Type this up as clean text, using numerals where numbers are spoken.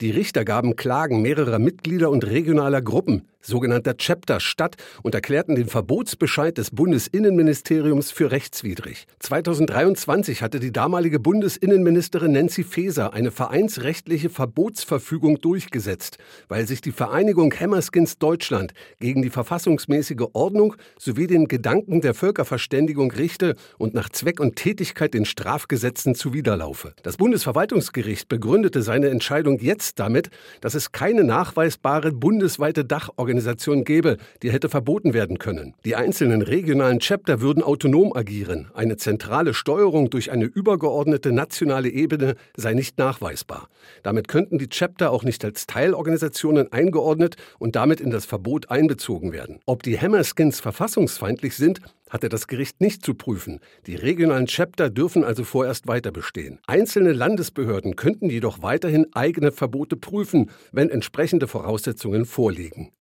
Die Richter gaben Klagen mehrerer Mitglieder und regionaler Gruppen, sogenannter Chapter, statt und erklärten den Verbotsbescheid des Bundesinnenministeriums für rechtswidrig. 2023 hatte die damalige Bundesinnenministerin Nancy Faeser eine vereinsrechtliche Verbotsverfügung durchgesetzt, weil sich die Vereinigung Hammerskins Deutschland gegen die verfassungsmäßige Ordnung sowie den Gedanken der Völkerverständigung richte und nach Zweck und Tätigkeit den Strafgesetzen zuwiderlaufe. Das Bundesverwaltungsgericht begründete seine Entscheidung jetzt damit, dass es keine nachweisbare bundesweite Dachorganisation gäbe, die hätte verboten werden können. Die einzelnen regionalen Chapter würden autonom agieren. Eine zentrale Steuerung durch eine übergeordnete nationale Ebene sei nicht nachweisbar. Damit könnten die Chapter auch nicht als Teilorganisationen eingeordnet und damit in das Verbot einbezogen werden. Ob die Hammerskins verfassungsfeindlich sind, hatte das Gericht nicht zu prüfen. Die regionalen Chapter dürfen also vorerst weiter bestehen. Einzelne Landesbehörden könnten jedoch weiterhin eigene Verbote prüfen, wenn entsprechende Voraussetzungen vorliegen.